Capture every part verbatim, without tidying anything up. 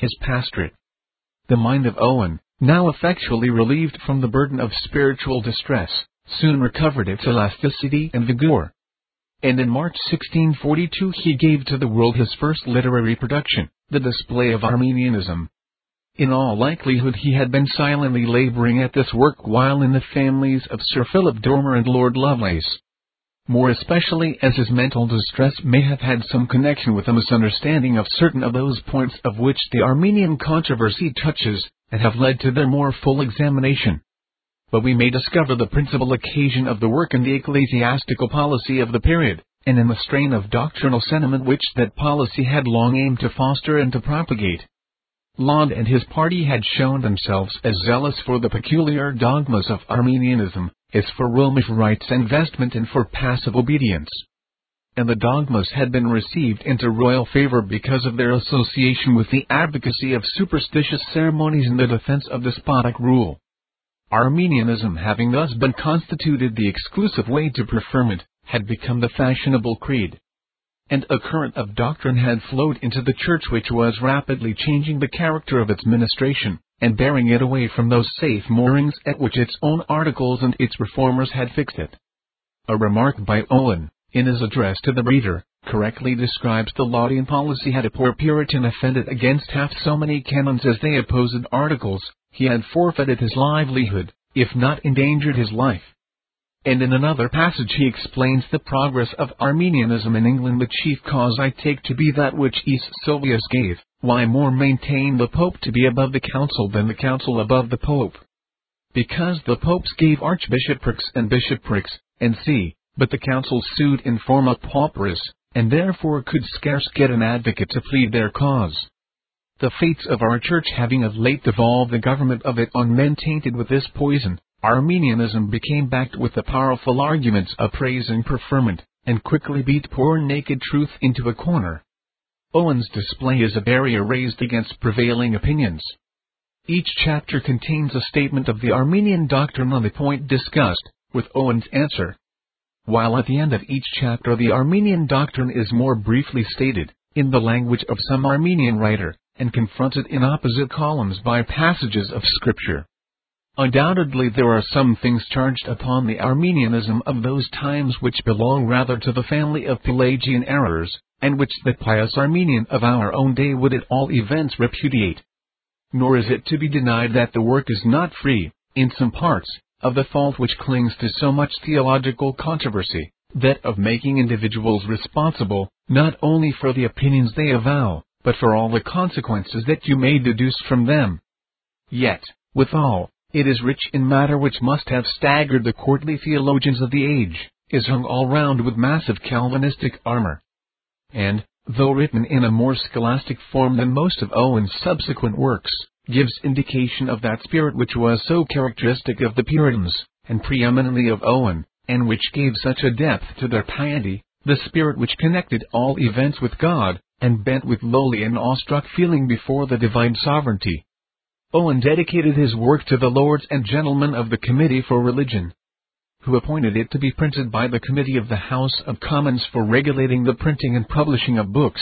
his pastorate. The mind of Owen, now effectually relieved from the burden of spiritual distress, soon recovered its elasticity and vigor. And in March sixteen forty-two he gave to the world his first literary production, The Display of Arminianism. In all likelihood he had been silently laboring at this work while in the families of Sir Philip Dormer and Lord Lovelace. More especially as his mental distress may have had some connection with a misunderstanding of certain of those points of which the Arminian controversy touches, and have led to their more full examination. But we may discover the principal occasion of the work in the ecclesiastical policy of the period, and in the strain of doctrinal sentiment which that policy had long aimed to foster and to propagate. Laud and his party had shown themselves as zealous for the peculiar dogmas of Arminianism, as for Romish rites and vestment and for passive obedience. And the dogmas had been received into royal favor because of their association with the advocacy of superstitious ceremonies and the defense of despotic rule. Arminianism, having thus been constituted the exclusive way to preferment, had become the fashionable creed. And a current of doctrine had flowed into the Church which was rapidly changing the character of its ministration, and bearing it away from those safe moorings at which its own articles and its reformers had fixed it. A remark by Owen, in his address to the reader, correctly describes the Laudian policy. Had a poor Puritan offended against half so many canons as they opposed articles, he had forfeited his livelihood, if not endangered his life. And in another passage he explains the progress of Arminianism in England. The chief cause I take to be that which E. Sylvius gave, why more maintain the Pope to be above the Council than the Council above the Pope. Because the Popes gave archbishoprics and bishoprics, and c. but the Council sued in forma pauperis, and therefore could scarce get an advocate to plead their cause. The fates of our Church having of late devolved the government of it on men tainted with this poison, Arminianism became backed with the powerful arguments of praise and preferment, and quickly beat poor naked truth into a corner. Owen's display is a barrier raised against prevailing opinions. Each chapter contains a statement of the Arminian doctrine on the point discussed, with Owen's answer. While at the end of each chapter the Arminian doctrine is more briefly stated, in the language of some Arminian writer, and confronted in opposite columns by passages of Scripture. Undoubtedly there are some things charged upon the Arminianism of those times which belong rather to the family of Pelagian errors, and which the pious Arminian of our own day would at all events repudiate. Nor is it to be denied that the work is not free, in some parts, of the fault which clings to so much theological controversy, that of making individuals responsible, not only for the opinions they avow, but for all the consequences that you may deduce from them. Yet, withal, it is rich in matter which must have staggered the courtly theologians of the age, is hung all round with massive Calvinistic armor. And, though written in a more scholastic form than most of Owen's subsequent works, gives indication of that spirit which was so characteristic of the Puritans, and preeminently of Owen, and which gave such a depth to their piety, the spirit which connected all events with God, and bent with lowly and awestruck feeling before the divine sovereignty. Owen dedicated his work to the Lords and Gentlemen of the Committee for Religion, who appointed it to be printed by the Committee of the House of Commons for regulating the printing and publishing of books.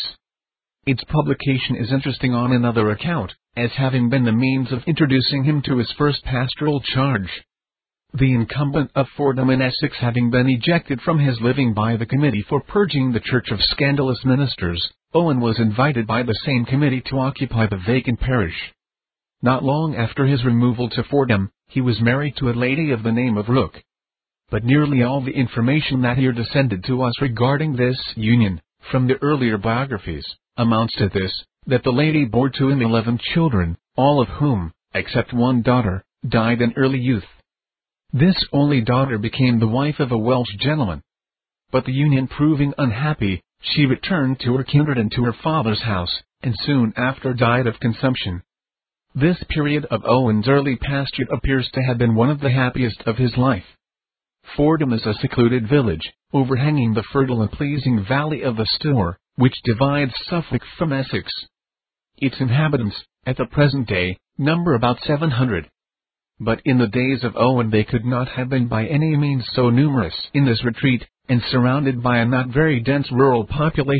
Its publication is interesting on another account, as having been the means of introducing him to his first pastoral charge. The incumbent of Fordham in Essex having been ejected from his living by the Committee for purging the Church of scandalous ministers, Owen was invited by the same committee to occupy the vacant parish. Not long after his removal to Fordham, he was married to a lady of the name of Rooke. But nearly all the information that here descended to us regarding this union, from the earlier biographies, amounts to this, that the lady bore to him eleven children, all of whom, except one daughter, died in early youth. This only daughter became the wife of a Welsh gentleman. But the union proving unhappy, she returned to her kindred and to her father's house, and soon after died of consumption. This period of Owen's early pastorate appears to have been one of the happiest of his life. Fordham is a secluded village, overhanging the fertile and pleasing valley of the Stour, which divides Suffolk from Essex. Its inhabitants, at the present day, number about seven hundred. But in the days of Owen they could not have been by any means so numerous. In this retreat, and surrounded by a not very dense rural population,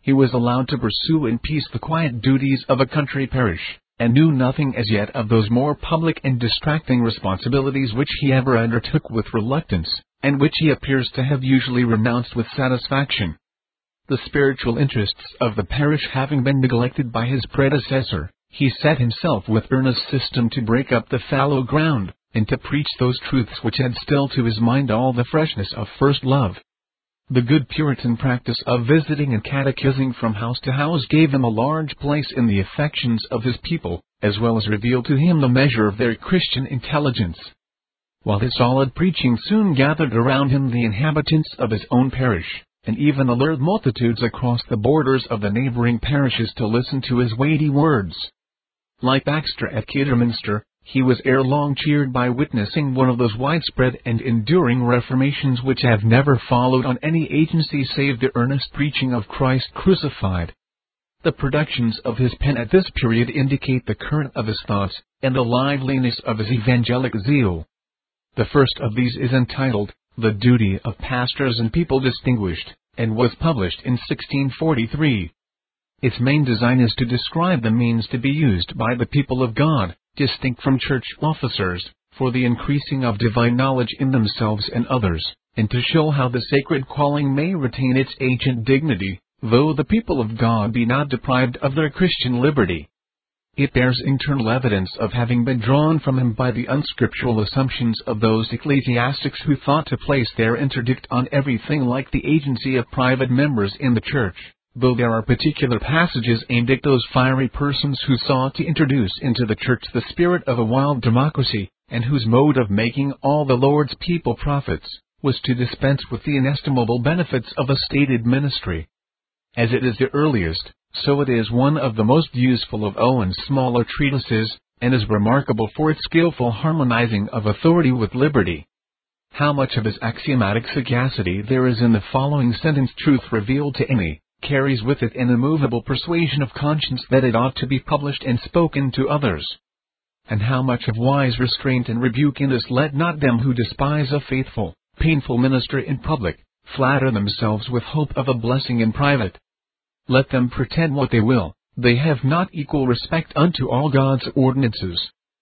he was allowed to pursue in peace the quiet duties of a country parish, and knew nothing as yet of those more public and distracting responsibilities which he ever undertook with reluctance, and which he appears to have usually renounced with satisfaction. The spiritual interests of the parish having been neglected by his predecessor, he set himself with earnest system to break up the fallow ground, and to preach those truths which had still to his mind all the freshness of first love. The good Puritan practice of visiting and catechizing from house to house gave him a large place in the affections of his people, as well as revealed to him the measure of their Christian intelligence. While his solid preaching soon gathered around him the inhabitants of his own parish, and even allured multitudes across the borders of the neighboring parishes to listen to his weighty words. Like Baxter at Kidderminster, he was ere long cheered by witnessing one of those widespread and enduring reformations which have never followed on any agency save the earnest preaching of Christ crucified. The productions of his pen at this period indicate the current of his thoughts, and the liveliness of his evangelic zeal. The first of these is entitled, The Duty of Pastors and People Distinguished, and was published in sixteen forty-three. Its main design is to describe the means to be used by the people of God, distinct from church officers, for the increasing of divine knowledge in themselves and others, and to show how the sacred calling may retain its ancient dignity, though the people of God be not deprived of their Christian liberty. It bears internal evidence of having been drawn from him by the unscriptural assumptions of those ecclesiastics who thought to place their interdict on everything like the agency of private members in the church, though there are particular passages aimed at those fiery persons who sought to introduce into the church the spirit of a wild democracy, and whose mode of making all the Lord's people prophets was to dispense with the inestimable benefits of a stated ministry. As it is the earliest, so it is one of the most useful of Owen's smaller treatises, and is remarkable for its skillful harmonizing of authority with liberty. How much of his axiomatic sagacity there is in the following sentence: truth revealed to any, carries with it an immovable persuasion of conscience that it ought to be published and spoken to others. And how much of wise restraint and rebuke in this: let not them who despise a faithful, painful minister in public, flatter themselves with hope of a blessing in private. Let them pretend what they will, they have not equal respect unto all God's ordinances.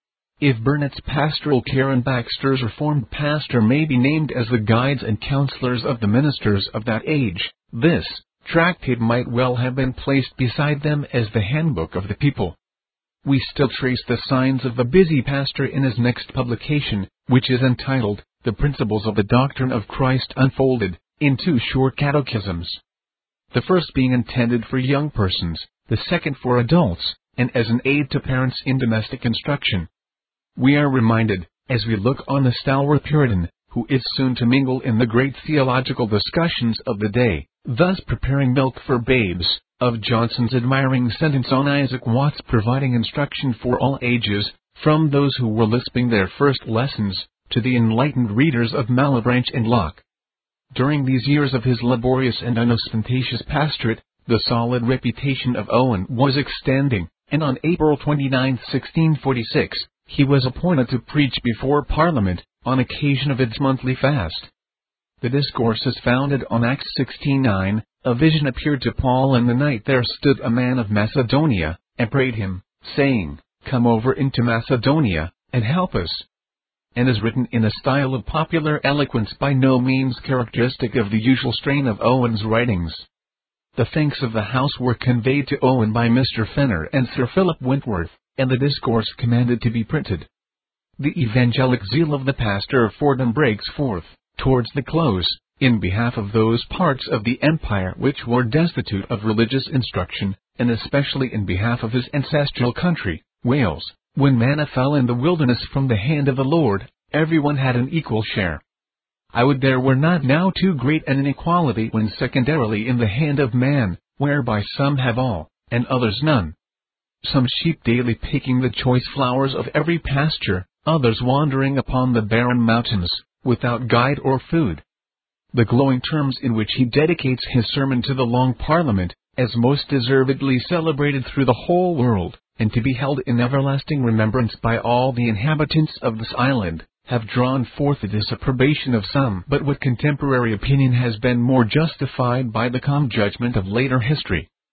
If Burnet's pastoral care and Baxter's reformed pastor may be named as the guides and counselors of the ministers of that age, this tractate might well have been placed beside them as the handbook of the people. We still trace the signs of the busy pastor in his next publication, which is entitled, The Principles of the Doctrine of Christ Unfolded, in two short catechisms. The first being intended for young persons, the second for adults, and as an aid to parents in domestic instruction. We are reminded, as we look on the stalwart Puritan, who is soon to mingle in the great theological discussions of the day, thus preparing milk for babes, of Johnson's admiring sentence on Isaac Watts providing instruction for all ages, from those who were lisping their first lessons, to the enlightened readers of Malebranche and Locke. During these years of his laborious and unostentatious pastorate, the solid reputation of Owen was extending, and on April twenty-ninth, sixteen forty-six, he was appointed to preach before Parliament, on occasion of its monthly fast. The discourse is founded on Acts sixteen nine, a vision appeared to Paul in the night. There stood a man of Macedonia, and prayed him, saying, Come over into Macedonia, and help us. And is written in a style of popular eloquence by no means characteristic of the usual strain of Owen's writings. The thanks of the house were conveyed to Owen by Mister Fenner and Sir Philip Wentworth, and the discourse commanded to be printed. The evangelic zeal of the pastor of Fordham breaks forth, towards the close, in behalf of those parts of the empire which were destitute of religious instruction, and especially in behalf of his ancestral country, Wales. When manna fell in the wilderness from the hand of the Lord, everyone had an equal share. I would there were not now too great an inequality when secondarily in the hand of man, whereby some have all, and others none. Some sheep daily picking the choice flowers of every pasture, others wandering upon the barren mountains, without guide or food. The glowing terms in which he dedicates his sermon to the Long Parliament, as most deservedly celebrated through the whole world, and to be held in everlasting remembrance by all the inhabitants of this island, have drawn forth the disapprobation of some. But what contemporary opinion has been more justified by the calm judgment of later history,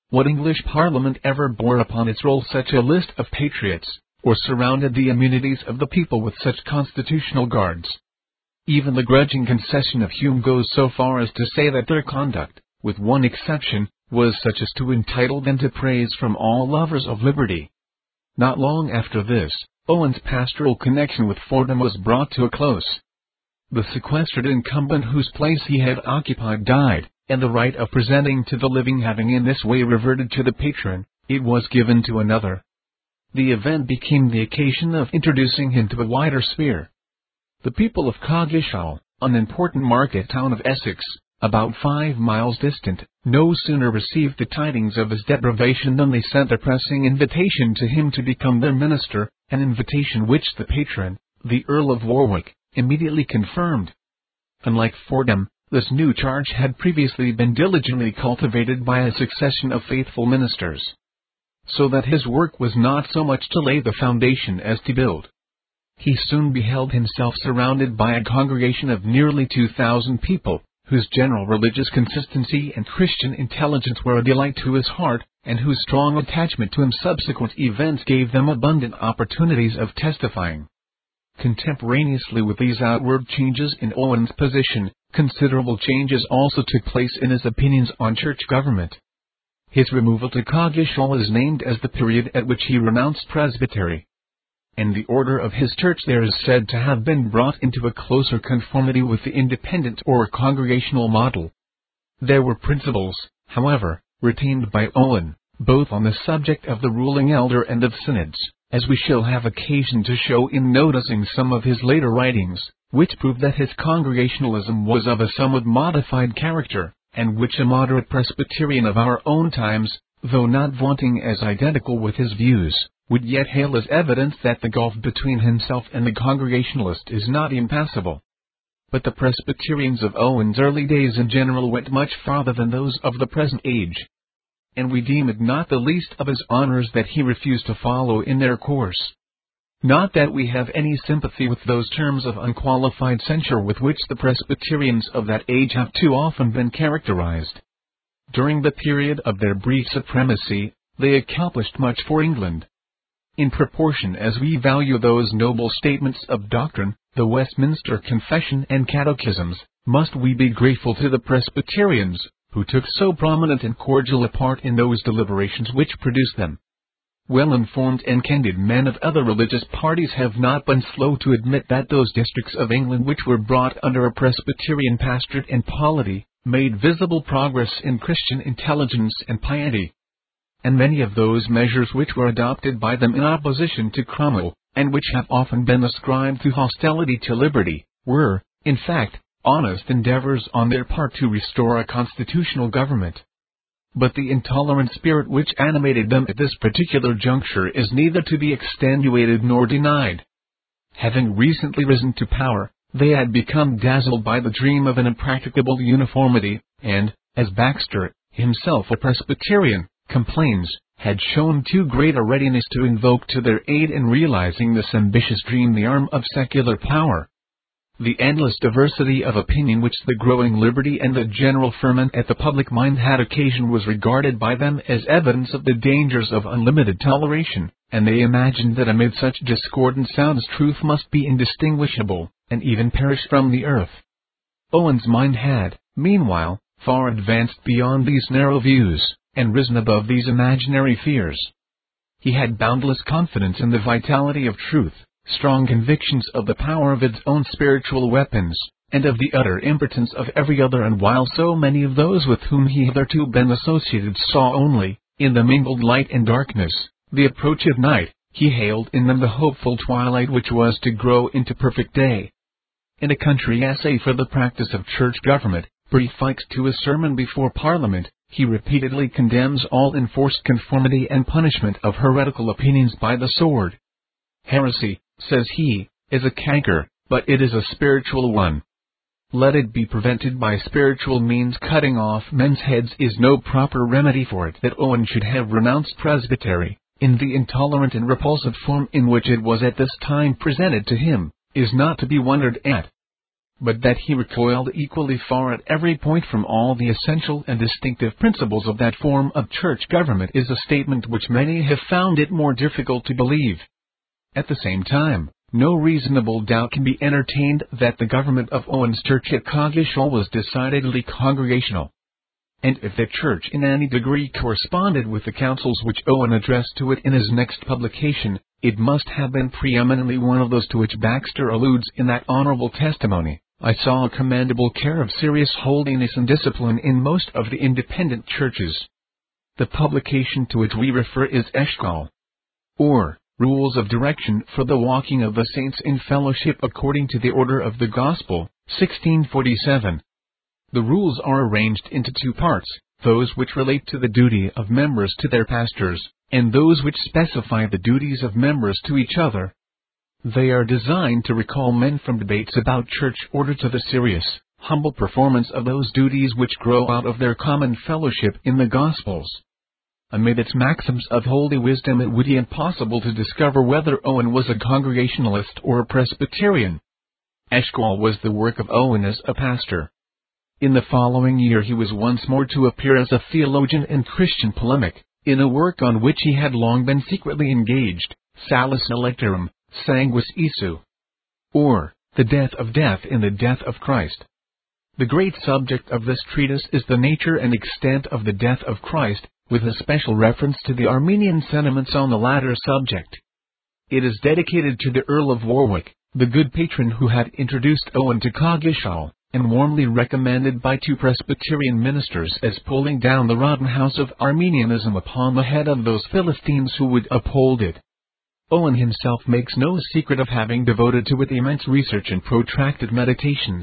What English Parliament ever bore upon its roll such a list of patriots, or surrounded the immunities of the people with such constitutional guards? Even the grudging concession of Hume goes so far as to say that their conduct, with one exception, was such as to entitle them to praise from all lovers of liberty. Not long after this, Owen's pastoral connection with Fordham was brought to a close. The sequestered incumbent whose place he had occupied died, and the right of presenting to the living having in this way reverted to the patron, it was given to another. The event became the occasion of introducing him to a wider sphere. The people of Coggeshall, an important market town of Essex, about five miles distant, no sooner received the tidings of his deprivation than they sent a pressing invitation to him to become their minister, an invitation which the patron, the Earl of Warwick, immediately confirmed. Unlike Fordham, this new charge had previously been diligently cultivated by a succession of faithful ministers, so that his work was not so much to lay the foundation as to build. He soon beheld himself surrounded by a congregation of nearly two thousand people, whose general religious consistency and Christian intelligence were a delight to his heart, and whose strong attachment to him subsequent events gave them abundant opportunities of testifying. Contemporaneously with these outward changes in Owen's position, considerable changes also took place in his opinions on church government. His removal to Coggeshall is named as the period at which he renounced presbytery, and the order of his church there is said to have been brought into a closer conformity with the independent or congregational model. There were principles, however, retained by Owen, both on the subject of the ruling elder and of synods, as we shall have occasion to show in noticing some of his later writings, which prove that his congregationalism was of a somewhat modified character, and which a moderate Presbyterian of our own times, though not vaunting as identical with his views, would yet hail as evidence that the gulf between himself and the Congregationalist is not impassable. But the Presbyterians of Owen's early days in general went much farther than those of the present age, and we deem it not the least of his honors that he refused to follow in their course. Not that we have any sympathy with those terms of unqualified censure with which the Presbyterians of that age have too often been characterized. During the period of their brief supremacy, they accomplished much for England. In proportion as we value those noble statements of doctrine, the Westminster Confession and Catechisms, must we be grateful to the Presbyterians, who took so prominent and cordial a part in those deliberations which produced them. Well-informed and candid men of other religious parties have not been slow to admit that those districts of England which were brought under a Presbyterian pastorate and polity, made visible progress in Christian intelligence and piety. And many of those measures which were adopted by them in opposition to Cromwell, and which have often been ascribed to hostility to liberty, were, in fact, honest endeavors on their part to restore a constitutional government. But the intolerant spirit which animated them at this particular juncture is neither to be extenuated nor denied. Having recently risen to power, they had become dazzled by the dream of an impracticable uniformity, and, as Baxter, himself a Presbyterian, complains, had shown too great a readiness to invoke to their aid in realizing this ambitious dream the arm of secular power. The endless diversity of opinion which the growing liberty and the general ferment at the public mind had occasioned was regarded by them as evidence of the dangers of unlimited toleration, and they imagined that amid such discordant sounds truth must be indistinguishable, and even perish from the earth. Owen's mind had, meanwhile, far advanced beyond these narrow views, and risen above these imaginary fears. He had boundless confidence in the vitality of truth, strong convictions of the power of its own spiritual weapons, and of the utter impotence of every other, and while so many of those with whom he hitherto been associated saw only, in the mingled light and darkness, the approach of night, he hailed in them the hopeful twilight which was to grow into perfect day. In a country essay for the practice of church government, prefixed to a sermon before Parliament, he repeatedly condemns all enforced conformity and punishment of heretical opinions by the sword. Heresy, says he, is a canker, but it is a spiritual one. Let it be prevented by spiritual means. Cutting off men's heads is no proper remedy for it. That Owen should have renounced presbytery, in the intolerant and repulsive form in which it was at this time presented to him, is not to be wondered at. but that he recoiled equally far at every point from all the essential and distinctive principles of that form of church government is a statement which many have found it more difficult to believe. At the same time, no reasonable doubt can be entertained that the government of Owen's church at Coggeshall was decidedly congregational. And if the church in any degree corresponded with the counsels which Owen addressed to it in his next publication, it must have been preeminently one of those to which Baxter alludes in that honorable testimony. I saw a commendable care of serious holiness and discipline in most of the independent churches. The publication to which we refer is Eshcol, or Rules of Direction for the Walking of the Saints in Fellowship According to the Order of the Gospel, sixteen forty-seven. The rules are arranged into two parts, those which relate to the duty of members to their pastors, and those which specify the duties of members to each other. They are designed to recall men from debates about church order to the serious, humble performance of those duties which grow out of their common fellowship in the Gospels. Amid its maxims of holy wisdom, it would be impossible to discover whether Owen was a Congregationalist or a Presbyterian. Eshcol was the work of Owen as a pastor. In the following year he was once more to appear as a theologian and Christian polemic, in a work on which he had long been secretly engaged, Salus Electorum, Sanguis Iesu, or The Death of Death in the Death of Christ. The great subject of this treatise is the nature and extent of the death of Christ, with a special reference to the Arminian sentiments on the latter subject. It is dedicated to the Earl of Warwick, the good patron who had introduced Owen to Coggeshall, and warmly recommended by two Presbyterian ministers as pulling down the rotten house of Arminianism upon the head of those Philistines who would uphold it. Owen himself makes no secret of having devoted to it immense research and protracted meditations.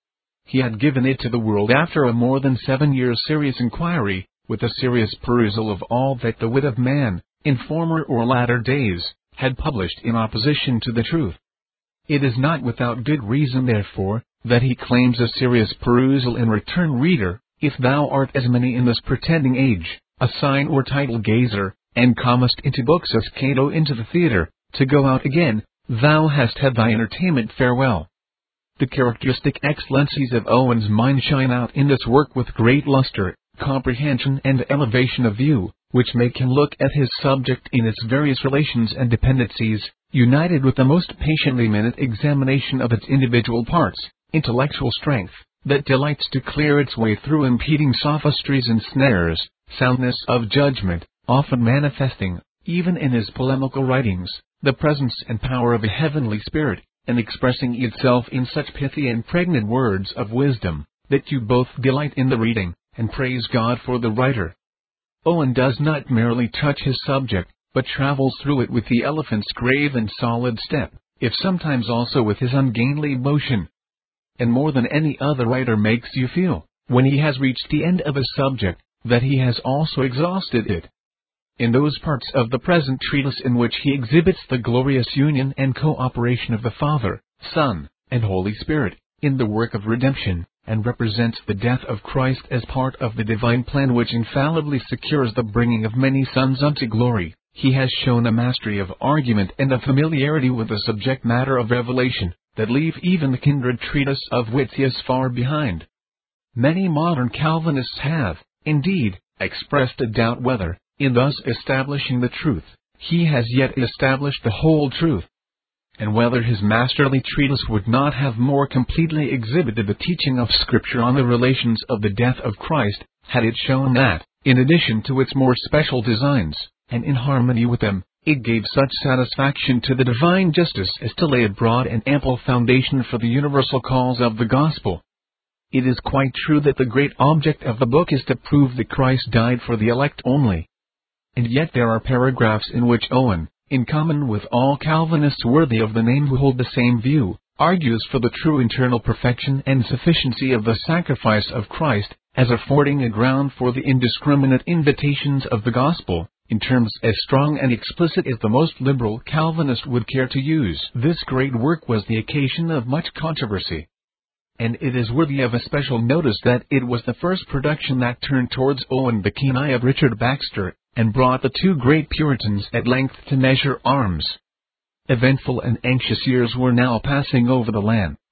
He had given it to the world after a more than seven years' serious inquiry, with a serious perusal of all that the wit of man, in former or latter days, had published in opposition to the truth. It is not without good reason, therefore, that he claims a serious perusal in return. Reader, if thou art as many in this pretending age, a sign or title gazer, and comest into books as Cato into the theatre, to go out again, thou hast had thy entertainment. Farewell. The characteristic excellencies of Owen's mind shine out in this work with great lustre, comprehension and elevation of view, which make him look at his subject in its various relations and dependencies, united with the most patiently minute examination of its individual parts, intellectual strength, that delights to clear its way through impeding sophistries and snares, soundness of judgment, often manifesting, even in his polemical writings, the presence and power of a heavenly spirit, and expressing itself in such pithy and pregnant words of wisdom, that you both delight in the reading, and praise God for the writer. Owen does not merely touch his subject, but travels through it with the elephant's grave and solid step, if sometimes also with his ungainly motion. And more than any other writer makes you feel, when he has reached the end of a subject, that he has also exhausted it. In those parts of the present treatise in which he exhibits the glorious union and co-operation of the Father, Son, and Holy Spirit, in the work of redemption, and represents the death of Christ as part of the divine plan which infallibly secures the bringing of many sons unto glory, he has shown a mastery of argument and a familiarity with the subject matter of revelation, that leave even the kindred treatise of Whittius far behind. Many modern Calvinists have, indeed, expressed a doubt whether, in thus establishing the truth, he has yet established the whole truth, and whether his masterly treatise would not have more completely exhibited the teaching of Scripture on the relations of the death of Christ, had it shown that, in addition to its more special designs, and in harmony with them, it gave such satisfaction to the divine justice as to lay a broad and ample foundation for the universal cause of the gospel. It is quite true that the great object of the book is to prove that Christ died for the elect only. And yet there are paragraphs in which Owen, in common with all Calvinists worthy of the name who hold the same view, argues for the true internal perfection and sufficiency of the sacrifice of Christ, as affording a ground for the indiscriminate invitations of the gospel, in terms as strong and explicit as the most liberal Calvinist would care to use. This great work was the occasion of much controversy, and it is worthy of especial notice that it was the first production that turned towards Owen the keen eye of Richard Baxter, and brought the two great Puritans at length to measure arms. Eventful and anxious years were now passing over the land,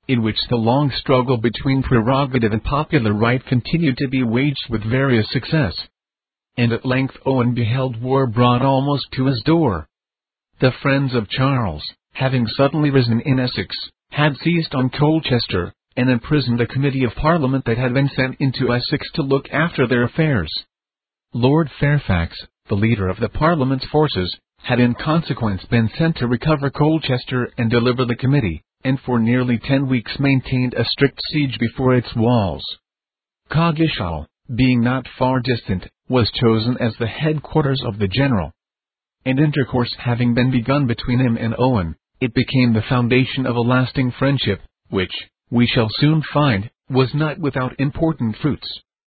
in which the long struggle between prerogative and popular right continued to be waged with various success. And at length Owen beheld war brought almost to his door. The friends of Charles, having suddenly risen in Essex, had seized on Colchester, and imprisoned a committee of Parliament that had been sent into Essex to look after their affairs. Lord Fairfax, the leader of the Parliament's forces, had in consequence been sent to recover Colchester and deliver the committee, and for nearly ten weeks maintained a strict siege before its walls. Coggeshall, being not far distant, was chosen as the headquarters of the general. And intercourse having been begun between him and Owen, it became the foundation of a lasting friendship, which, we shall soon find, was not without important fruits.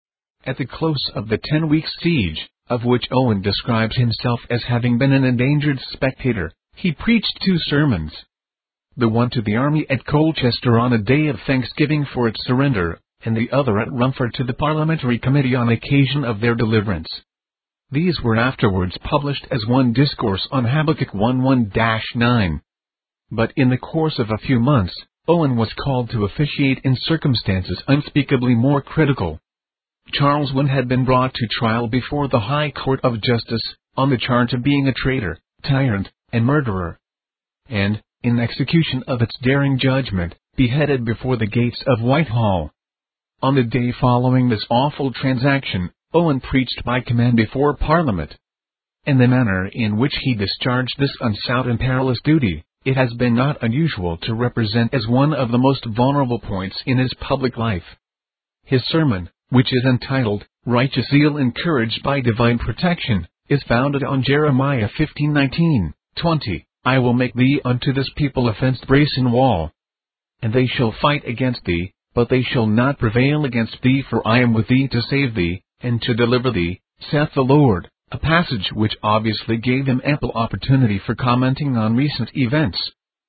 At the close of the ten weeks' siege, of which Owen describes himself as having been an endangered spectator, he preached two sermons. The one to the army at Colchester on a day of thanksgiving for its surrender, and the other at Rumford to the Parliamentary Committee on occasion of their deliverance. These were afterwards published as one discourse on Habakkuk one one dash nine. But in the course of a few months, Owen was called to officiate in circumstances unspeakably more critical. Charles Wynn had been brought to trial before the High Court of Justice, on the charge of being a traitor, tyrant, and murderer, and, in execution of its daring judgment, beheaded before the gates of Whitehall. On the day following this awful transaction, Owen preached by command before Parliament. In the manner in which he discharged this unsought and perilous duty, it has been not unusual to represent as one of the most vulnerable points in his public life. His sermon, which is entitled, Righteous Zeal Encouraged by Divine Protection, is founded on Jeremiah fifteen nineteen, twenty, I will make thee unto this people a fenced brazen wall. And they shall fight against thee, but they shall not prevail against thee, for I am with thee to save thee, and to deliver thee, saith the Lord, a passage which obviously gave him ample opportunity for commenting on recent events.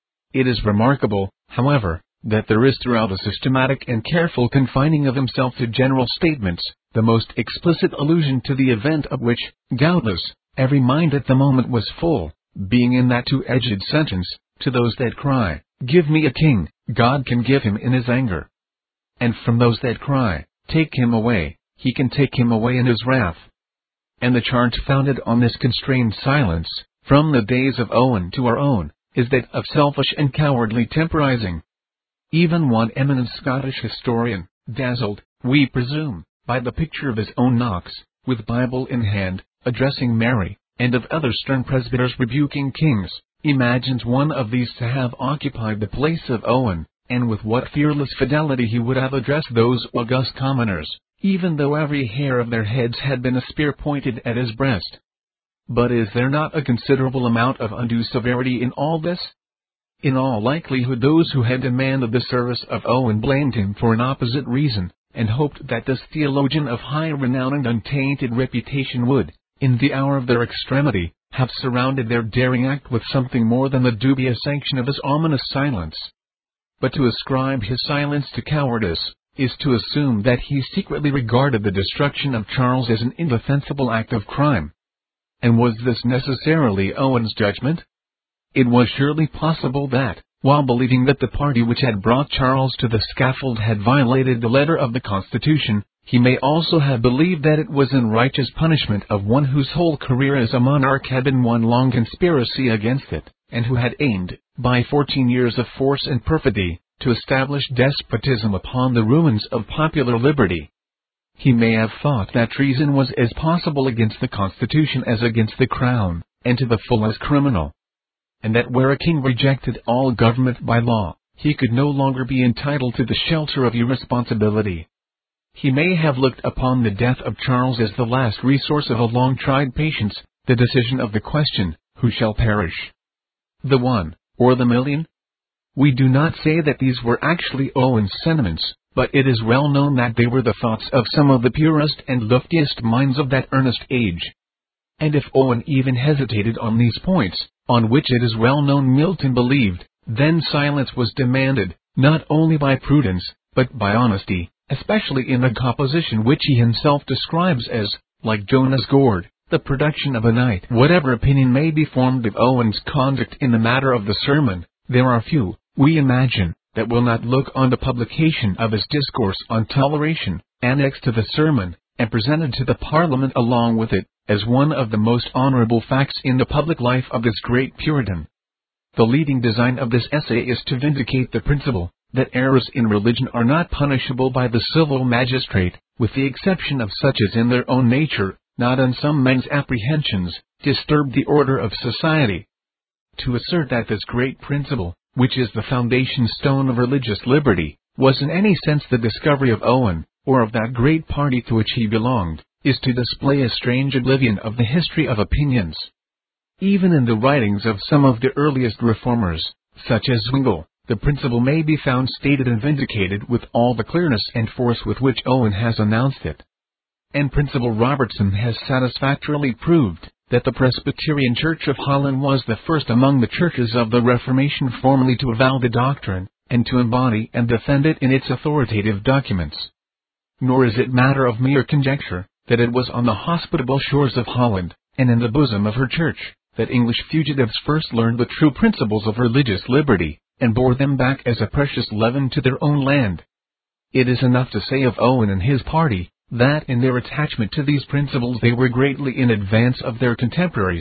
It is remarkable, however, that there is throughout a systematic and careful confining of himself to general statements, the most explicit allusion to the event of which, doubtless, every mind at the moment was full, being in that two-edged sentence, to those that cry, Give me a king, God can give him in his anger. And from those that cry, Take him away, he can take him away in his wrath. And the charge founded on this constrained silence, from the days of Owen to our own, is that of selfish and cowardly temporizing. Even one eminent Scottish historian, dazzled, we presume, by the picture of his own Knox, with Bible in hand, addressing Mary, and of other stern presbyters rebuking kings, imagines one of these to have occupied the place of Owen, and with what fearless fidelity he would have addressed those august commoners, even though every hair of their heads had been a spear pointed at his breast. But is there not a considerable amount of undue severity in all this? In all likelihood those who had demanded the service of Owen blamed him for an opposite reason, and hoped that this theologian of high renown and untainted reputation would, in the hour of their extremity, have surrounded their daring act with something more than the dubious sanction of his ominous silence. But to ascribe his silence to cowardice, is to assume that he secretly regarded the destruction of Charles as an indefensible act of crime. And was this necessarily Owen's judgment? It was surely possible that, while believing that the party which had brought Charles to the scaffold had violated the letter of the Constitution, he may also have believed that it was in righteous punishment of one whose whole career as a monarch had been one long conspiracy against it, and who had aimed, by fourteen years of force and perfidy, to establish despotism upon the ruins of popular liberty. He may have thought that treason was as possible against the Constitution as against the Crown, and to the full as criminal. And that where a king rejected all government by law, he could no longer be entitled to the shelter of irresponsibility. He may have looked upon the death of Charles as the last resource of a long-tried patience, the decision of the question, who shall perish? The one, or the million? We do not say that these were actually Owen's sentiments, but it is well known that they were the thoughts of some of the purest and loftiest minds of that earnest age. And if Owen even hesitated on these points, on which it is well known Milton believed, then silence was demanded, not only by prudence, but by honesty, especially in the composition which he himself describes as, like Jonah's gourd, the production of a night. Whatever opinion may be formed of Owen's conduct in the matter of the sermon, there are few, we imagine, that will not look on the publication of his Discourse on Toleration, annexed to the sermon, and presented to the Parliament along with it, as one of the most honorable facts in the public life of this great Puritan. The leading design of this essay is to vindicate the principle that errors in religion are not punishable by the civil magistrate, with the exception of such as in their own nature, not on some men's apprehensions, disturb the order of society. To assert that this great principle, which is the foundation stone of religious liberty, was in any sense the discovery of Owen, or of that great party to which he belonged, is to display a strange oblivion of the history of opinions. Even in the writings of some of the earliest reformers, such as Zwingle, the principle may be found stated and vindicated with all the clearness and force with which Owen has announced it. And Principal Robertson has satisfactorily proved that the Presbyterian Church of Holland was the first among the churches of the Reformation formally to avow the doctrine, and to embody and defend it in its authoritative documents. Nor is it matter of mere conjecture that it was on the hospitable shores of Holland, and in the bosom of her church, that English fugitives first learned the true principles of religious liberty, and bore them back as a precious leaven to their own land. It is enough to say of Owen and his party, that in their attachment to these principles they were greatly in advance of their contemporaries,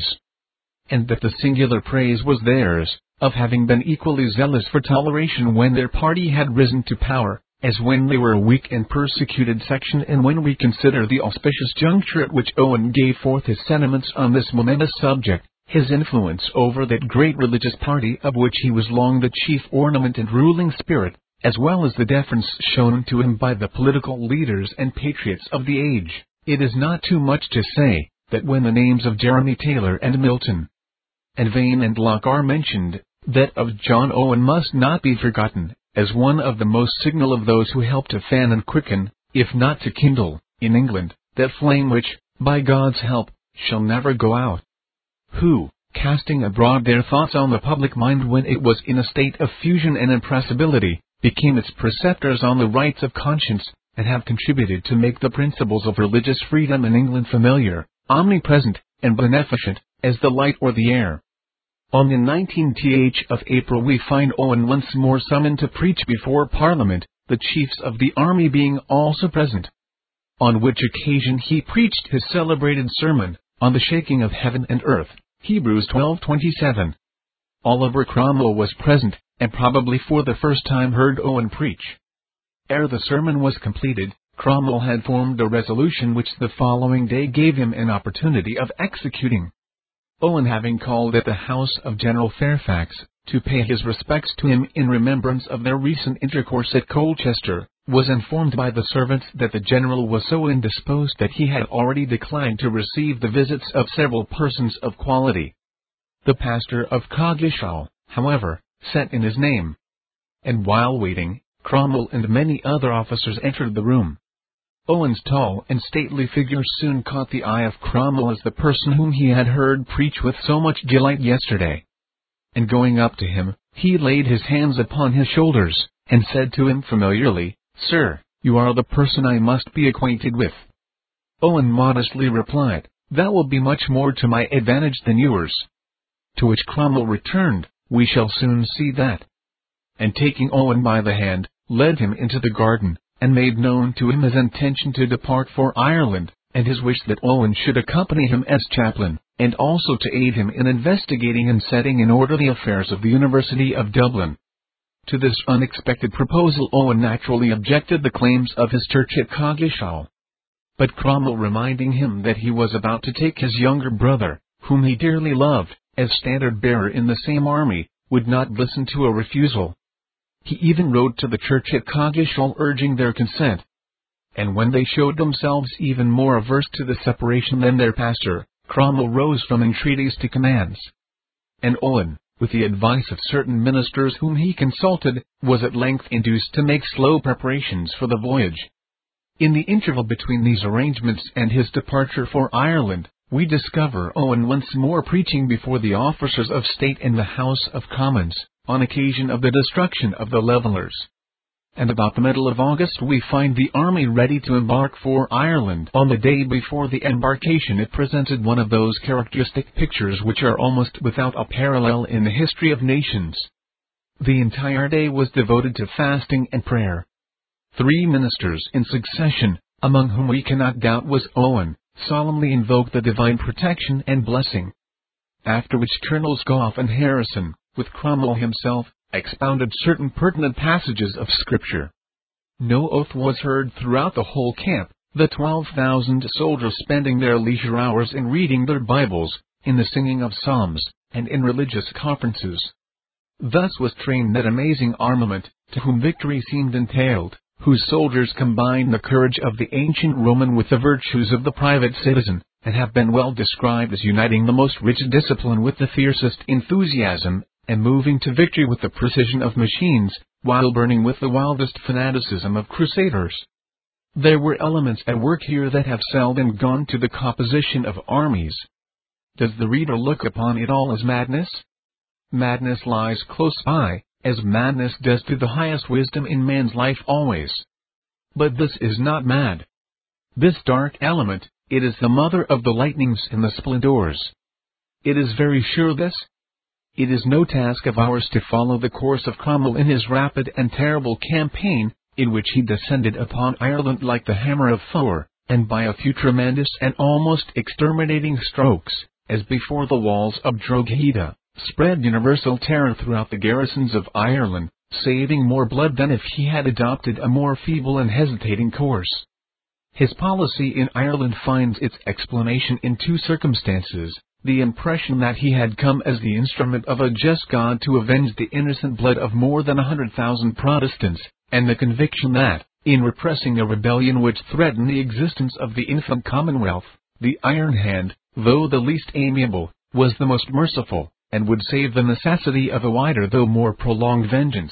and that the singular praise was theirs, of having been equally zealous for toleration when their party had risen to power, as when they were a weak and persecuted section. And when we consider the auspicious juncture at which Owen gave forth his sentiments on this momentous subject, his influence over that great religious party of which he was long the chief ornament and ruling spirit, as well as the deference shown to him by the political leaders and patriots of the age, it is not too much to say, that when the names of Jeremy Taylor and Milton, and Vane and Locke are mentioned, that of John Owen must not be forgotten, as one of the most signal of those who helped to fan and quicken, if not to kindle, in England, that flame which, by God's help, shall never go out. Who, casting abroad their thoughts on the public mind when it was in a state of fusion and impressibility, became its preceptors on the rights of conscience, and have contributed to make the principles of religious freedom in England familiar, omnipresent, and beneficent, as the light or the air. On the nineteenth of April we find Owen once more summoned to preach before Parliament, the chiefs of the army being also present. On which occasion he preached his celebrated sermon, on the shaking of heaven and earth, Hebrews twelve twenty-seven. Oliver Cromwell was present, and probably for the first time heard Owen preach. Ere the sermon was completed, Cromwell had formed a resolution which the following day gave him an opportunity of executing. Owen, having called at the house of General Fairfax, to pay his respects to him in remembrance of their recent intercourse at Colchester, was informed by the servants that the general was so indisposed that he had already declined to receive the visits of several persons of quality. The pastor of Coggeshall, however, sent in his name. And while waiting, Cromwell and many other officers entered the room. Owen's tall and stately figure soon caught the eye of Cromwell as the person whom he had heard preach with so much delight yesterday. And going up to him, he laid his hands upon his shoulders, and said to him familiarly, "Sir, you are the person I must be acquainted with." Owen modestly replied, "That will be much more to my advantage than yours." To which Cromwell returned, "We shall soon see that." And taking Owen by the hand, led him into the garden, and made known to him his intention to depart for Ireland, and his wish that Owen should accompany him as chaplain, and also to aid him in investigating and setting in order the affairs of the University of Dublin. To this unexpected proposal Owen naturally objected the claims of his church at Coggeshall. But Cromwell, reminding him that he was about to take his younger brother, whom he dearly loved, as standard-bearer in the same army, would not listen to a refusal. He even wrote to the church at Coggeshall urging their consent. And when they showed themselves even more averse to the separation than their pastor, Cromwell rose from entreaties to commands. And Owen, with the advice of certain ministers whom he consulted, was at length induced to make slow preparations for the voyage. In the interval between these arrangements and his departure for Ireland, we discover Owen once more preaching before the officers of state in the House of Commons, on occasion of the destruction of the Levellers. And about the middle of August we find the army ready to embark for Ireland. On the day before the embarkation it presented one of those characteristic pictures which are almost without a parallel in the history of nations. The entire day was devoted to fasting and prayer. Three ministers in succession, among whom we cannot doubt was Owen, solemnly invoked the divine protection and blessing. After which Colonels Gough and Harrison, with Cromwell himself, expounded certain pertinent passages of Scripture. No oath was heard throughout the whole camp, the twelve thousand soldiers spending their leisure hours in reading their Bibles, in the singing of psalms, and in religious conferences. Thus was trained that amazing armament, to whom victory seemed entailed, whose soldiers combined the courage of the ancient Roman with the virtues of the private citizen, and have been well described as uniting the most rigid discipline with the fiercest enthusiasm, and moving to victory with the precision of machines, while burning with the wildest fanaticism of crusaders. There were elements at work here that have seldom gone to the composition of armies. Does the reader look upon it all as madness? Madness lies close by, as madness does to the highest wisdom in man's life always. But this is not mad. This dark element, it is the mother of the lightnings and the splendors. It is very sure this. It is no task of ours to follow the course of Cromwell in his rapid and terrible campaign, in which he descended upon Ireland like the hammer of Thor, and by a few tremendous and almost exterminating strokes, as before the walls of Drogheda, spread universal terror throughout the garrisons of Ireland, saving more blood than if he had adopted a more feeble and hesitating course. His policy in Ireland finds its explanation in two circumstances: the impression that he had come as the instrument of a just God to avenge the innocent blood of more than a hundred thousand Protestants, and the conviction that, in repressing a rebellion which threatened the existence of the infant Commonwealth, the iron hand, though the least amiable, was the most merciful, and would save the necessity of a wider though more prolonged vengeance.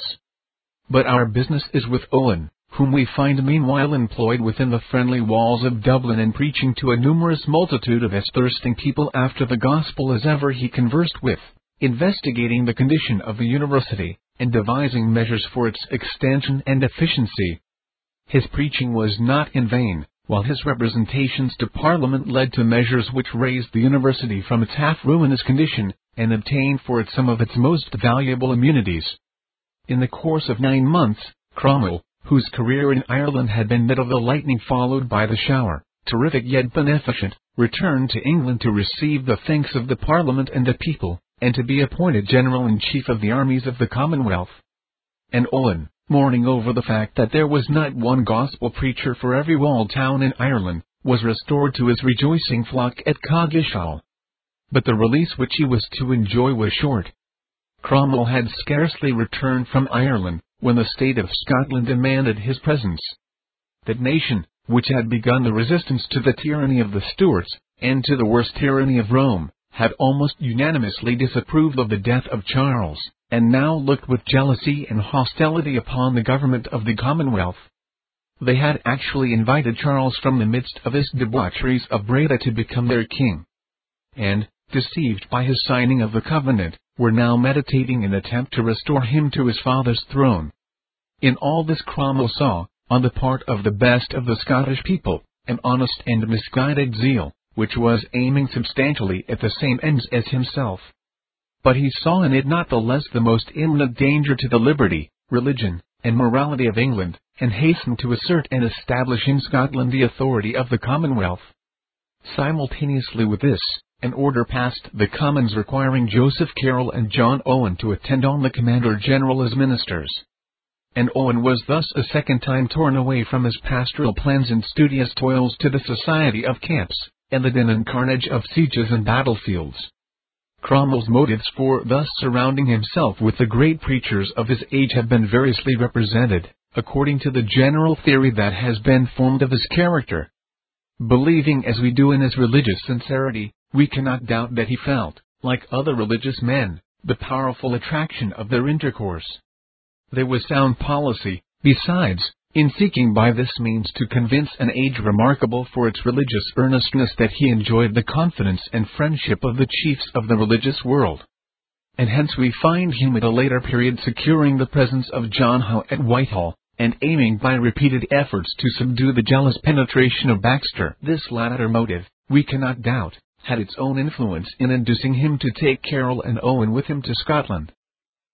But our business is with Owen, whom we find meanwhile employed within the friendly walls of Dublin and preaching to a numerous multitude of as thirsting people after the gospel as ever he conversed with, investigating the condition of the university, and devising measures for its extension and efficiency. His preaching was not in vain, while his representations to Parliament led to measures which raised the university from its half-ruinous condition, and obtained for it some of its most valuable immunities. In the course of nine months, Cromwell, whose career in Ireland had been that of the lightning followed by the shower, terrific yet beneficent, returned to England to receive the thanks of the Parliament and the people, and to be appointed General-in-Chief of the armies of the Commonwealth. And Owen, mourning over the fact that there was not one gospel preacher for every walled town in Ireland, was restored to his rejoicing flock at Coggeshall. But the release which he was to enjoy was short. Cromwell had scarcely returned from Ireland, when the state of Scotland demanded his presence. That nation, which had begun the resistance to the tyranny of the Stuarts, and to the worst tyranny of Rome, had almost unanimously disapproved of the death of Charles, and now looked with jealousy and hostility upon the government of the Commonwealth. They had actually invited Charles from the midst of his debaucheries of Breda to become their king. And, deceived by his signing of the covenant, were now meditating an attempt to restore him to his father's throne. In all this Cromwell saw, on the part of the best of the Scottish people, an honest and misguided zeal, which was aiming substantially at the same ends as himself. But he saw in it not the less the most imminent danger to the liberty, religion, and morality of England, and hastened to assert and establish in Scotland the authority of the Commonwealth. Simultaneously with this, an order passed the Commons requiring Joseph Carroll and John Owen to attend on the Commander-General as ministers. And Owen was thus a second time torn away from his pastoral plans and studious toils to the society of camps, and the din and carnage of sieges and battlefields. Cromwell's motives for thus surrounding himself with the great preachers of his age have been variously represented, according to the general theory that has been formed of his character. Believing as we do in his religious sincerity, we cannot doubt that he felt, like other religious men, the powerful attraction of their intercourse. There was sound policy, besides, in seeking by this means to convince an age remarkable for its religious earnestness that he enjoyed the confidence and friendship of the chiefs of the religious world. And hence we find him at a later period securing the presence of John Howe at Whitehall, and aiming by repeated efforts to subdue the jealous penetration of Baxter. This latter motive, we cannot doubt, had its own influence in inducing him to take Carroll and Owen with him to Scotland.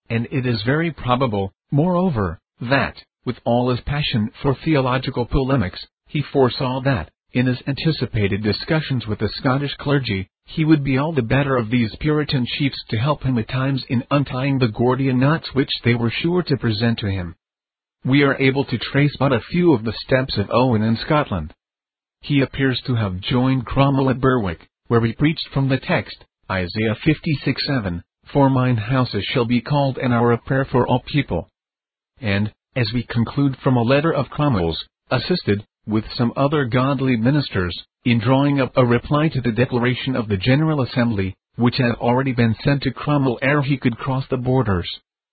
and it is very probable, moreover, that, with all his passion for theological polemics, he foresaw that, in his anticipated discussions with the Scottish clergy, he would be all the better of these Puritan chiefs to help him at times in untying the Gordian knots which they were sure to present to him. We are able to trace but a few of the steps of Owen in Scotland. He appears to have joined Cromwell at Berwick, where he preached from the text, Isaiah fifty-six seven, "For mine houses shall be called an hour of prayer for all people." And, as we conclude from a letter of Cromwell's, assisted, with some other godly ministers, in drawing up a reply to the declaration of the General Assembly, which had already been sent to Cromwell ere he could cross the borders.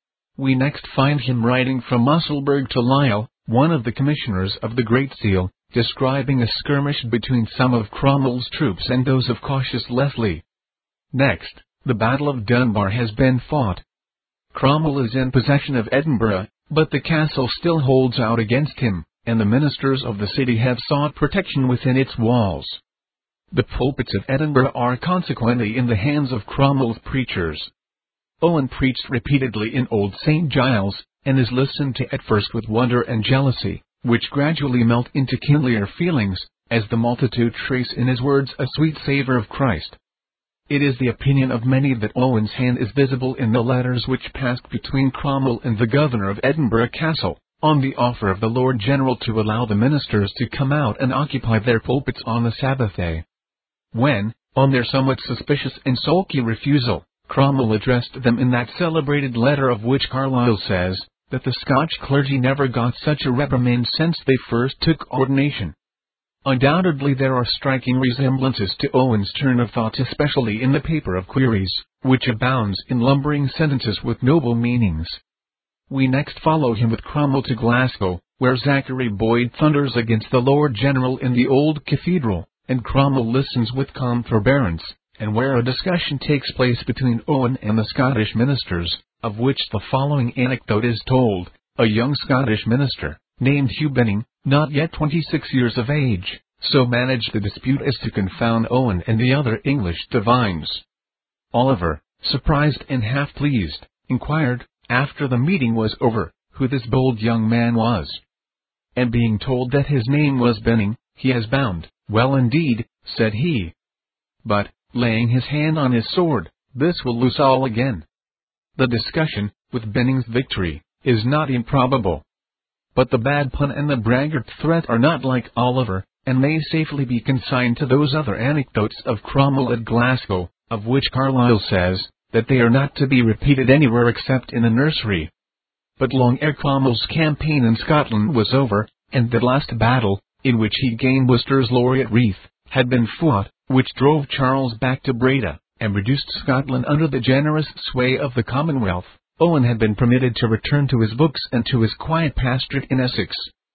We next find him writing from Musselburgh to Lisle, one of the commissioners of the Great Seal, describing a skirmish between some of Cromwell's troops and those of cautious Leslie. Next, the Battle of Dunbar has been fought. Cromwell is in possession of Edinburgh, but the castle still holds out against him, and the ministers of the city have sought protection within its walls. The pulpits of Edinburgh are consequently in the hands of Cromwell's preachers. Owen preached repeatedly in Old Saint Giles, and is listened to at first with wonder and jealousy, which gradually melt into kindlier feelings, as the multitude trace in his words a sweet savour of Christ. It is the opinion of many that Owen's hand is visible in the letters which passed between Cromwell and the governor of Edinburgh Castle, on the offer of the Lord General to allow the ministers to come out and occupy their pulpits on the Sabbath day. When, on their somewhat suspicious and sulky refusal, Cromwell addressed them in that celebrated letter of which Carlyle says, that the Scotch clergy never got such a reprimand since they first took ordination. Undoubtedly there are striking resemblances to Owen's turn of thought, especially in the paper of Queries, which abounds in lumbering sentences with noble meanings. We next follow him with Cromwell to Glasgow, where Zachary Boyd thunders against the Lord General in the old cathedral, and Cromwell listens with calm forbearance, and where a discussion takes place between Owen and the Scottish ministers, of which the following anecdote is told. A young Scottish minister, named Hugh Benning, not yet twenty-six years of age, so managed the dispute as to confound Owen and the other English divines. Oliver, surprised and half pleased, inquired, after the meeting was over, who this bold young man was. And being told that his name was Benning, "He has bound, well indeed," said he. "But, laying his hand on his sword, this will loose all again." The discussion, with Benning's victory, is not improbable. But the bad pun and the braggart threat are not like Oliver, and may safely be consigned to those other anecdotes of Cromwell at Glasgow, of which Carlyle says, that they are not to be repeated anywhere except in a nursery. But long ere Cromwell's campaign in Scotland was over, and the last battle, in which he gained Worcester's laureate wreath, had been fought, which drove Charles back to Breda, and reduced Scotland under the generous sway of the Commonwealth, Owen had been permitted to return to his books and to his quiet pastorate in Essex.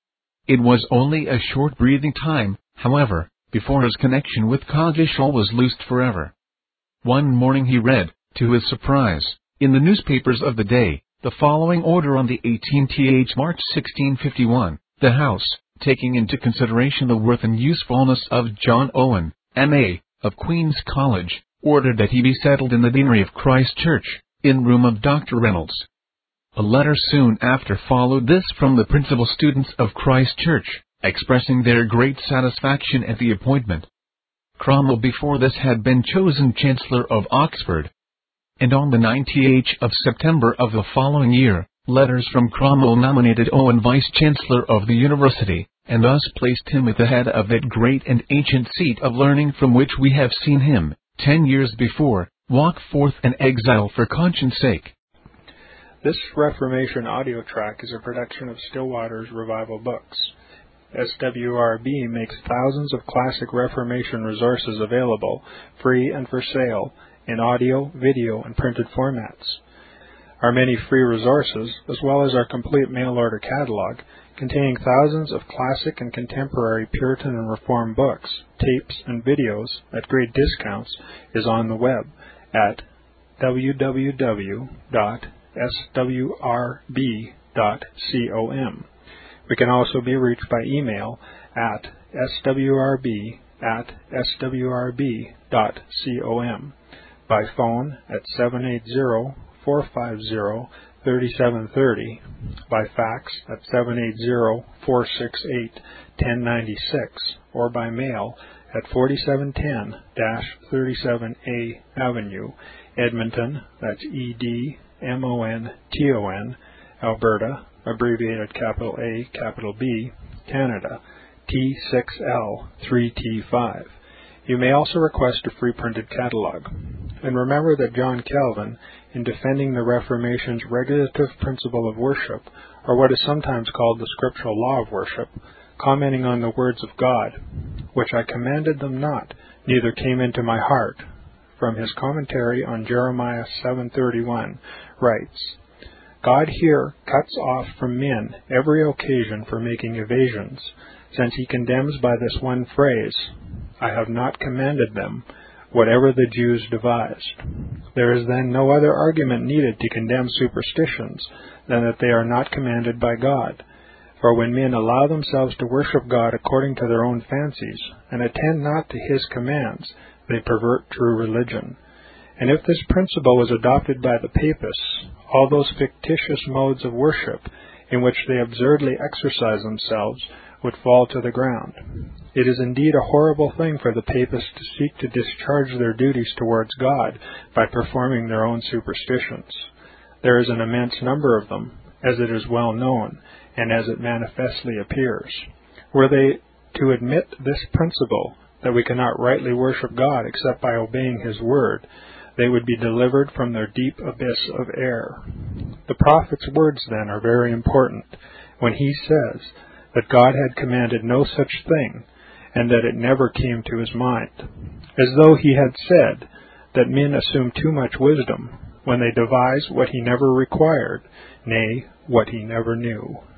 It was only a short breathing time, however, before his connection with Coggeshall was loosed forever. One morning he read, to his surprise, in the newspapers of the day, the following order on the eighteenth of March sixteen fifty-one, the House, taking into consideration the worth and usefulness of John Owen, M A, of Queen's College, ordered that he be settled in the deanery of Christ Church, in room of Doctor Reynolds. A letter soon after followed this from the principal students of Christ Church, expressing their great satisfaction at the appointment. Cromwell before this had been chosen Chancellor of Oxford. And on the nineteenth of September of the following year, letters from Cromwell nominated Owen Vice-Chancellor of the University, and thus placed him at the head of that great and ancient seat of learning from which we have seen him, ten years before, walk forth an exile for conscience sake. This Reformation audio track is a production of Stillwater's Revival Books. S W R B makes thousands of classic Reformation resources available, free and for sale, in audio, video, and printed formats. Our many free resources, as well as our complete mail-order catalog, containing thousands of classic and contemporary Puritan and Reformed books, tapes, and videos at great discounts, is on the web at w w w dot s w r b dot com. We can also be reached by email at s w r b at s w r b dot com, by phone at seven eight zero, four five zero, three seven three zero, by fax at seven eight zero, four six eight, one zero nine six, or by mail at forty-seven ten thirty-seven A Avenue, Edmonton, that's E D M O N T O N, Alberta, abbreviated capital A, capital B, Canada, T six L three T five. You may also request a free printed catalog. And remember that John Calvin, in defending the Reformation's regulative principle of worship, or what is sometimes called the scriptural law of worship, commenting on the words of God, which I commanded them not, neither came into my heart, from his commentary on Jeremiah seven thirty-one, writes, God here cuts off from men every occasion for making evasions, since he condemns by this one phrase, I have not commanded them, whatever the Jews devised. There is then no other argument needed to condemn superstitions than that they are not commanded by God. For when men allow themselves to worship God according to their own fancies, and attend not to his commands, they pervert true religion. And if this principle was adopted by the papists, all those fictitious modes of worship in which they absurdly exercise themselves would fall to the ground. It is indeed a horrible thing for the papists to seek to discharge their duties towards God by performing their own superstitions. There is an immense number of them, as it is well known, and as it manifestly appears. Were they to admit this principle, that we cannot rightly worship God except by obeying his word, they would be delivered from their deep abyss of error. The prophet's words, then, are very important, when he says that God had commanded no such thing, and that it never came to his mind, as though he had said that men assume too much wisdom when they devise what he never required, nay, what he never knew.